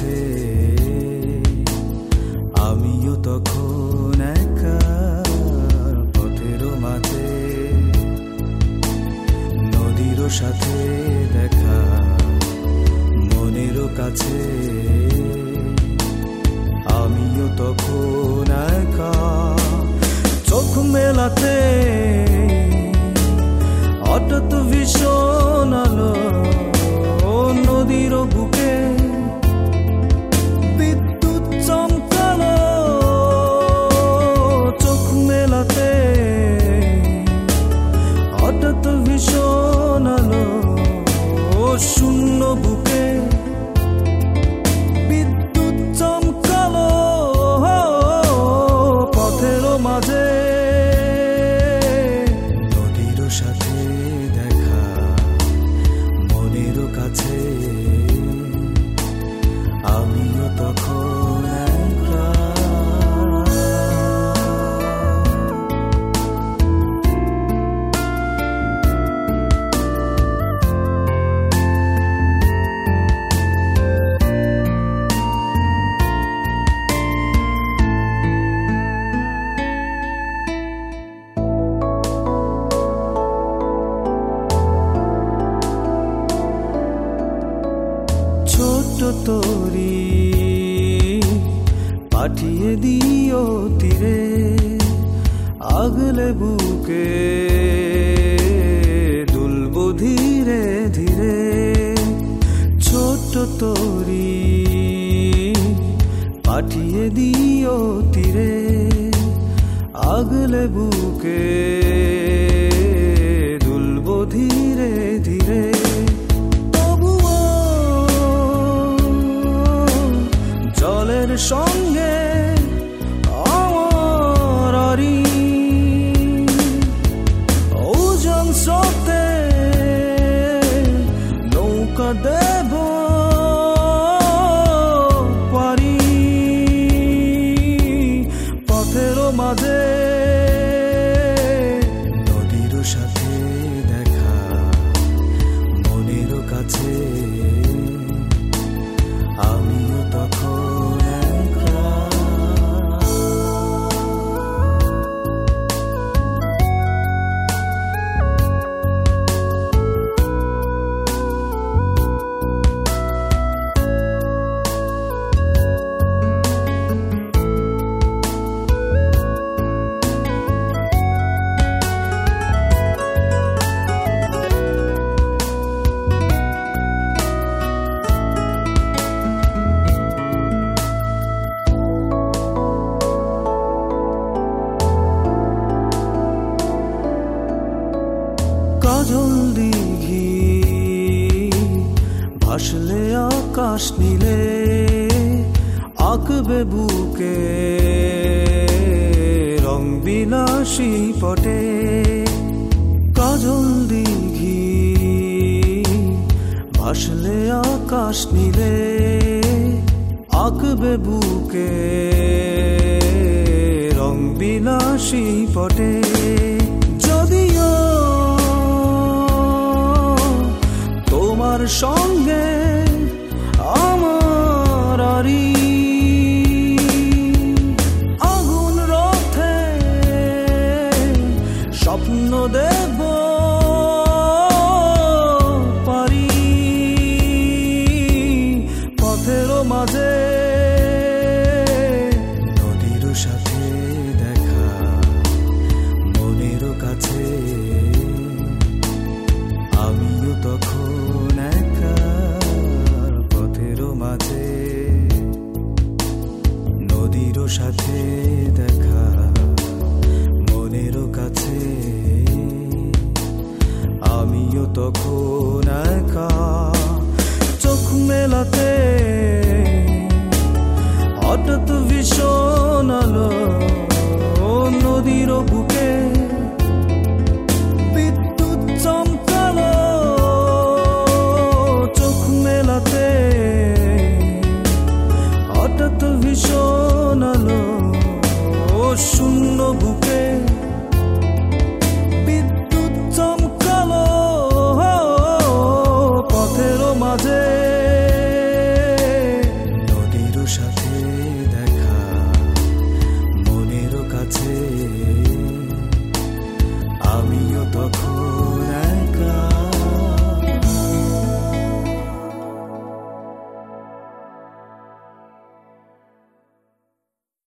কাছে আমিও তখন একা পথের মাঝে নদীর সাথে দেখা মনের কাছে আমিও তখন একা চোখ মেলাতে হঠাৎ ভীষণ আলো নদীর বুকে বিদ্যুৎ চমকালো চোখ মেলাতে হঠাৎ ভীষণ আলো শূন্য বুকে বিদ্যুৎ চমকালো পথের মাঝে নদীর সাথে দেখা মনের কাছে আমিও তখন একা ছোট তরি পাঠিয়ে দিও তীরে আগলে বুকে দুলবো ধীরে ধীরে ছোট তরি পাঠিয়ে দিও তীরে আগলে বুকে দুলবো ধীরে ধীরে জলের সঙ্গে আমার ওজন স্রোতে নৌকা দেব পারি পথের মাঝে নদীর সাথে দেখা মনের কাছে আমিও তখন একা কাজল দিঘি ভাসলে আকাশ নীলে আঁকবে বুকে রং বিলাসী পটে কাজল দিঘি ভাসলে আকাশ নীলে আঁকবে বুকে রং বিলাসী পটে যদিও তোমার সঙ্গে আমার আগুন রথে স্বপ্ন দেব পারি পথের মাঝে নদীর সাথে দেখা মনের কাছে আমিও তখন একা পথের মাঝে নদীর সাথে দেখা মনের কাছে আমিও তখন একা চোখ মেলাতে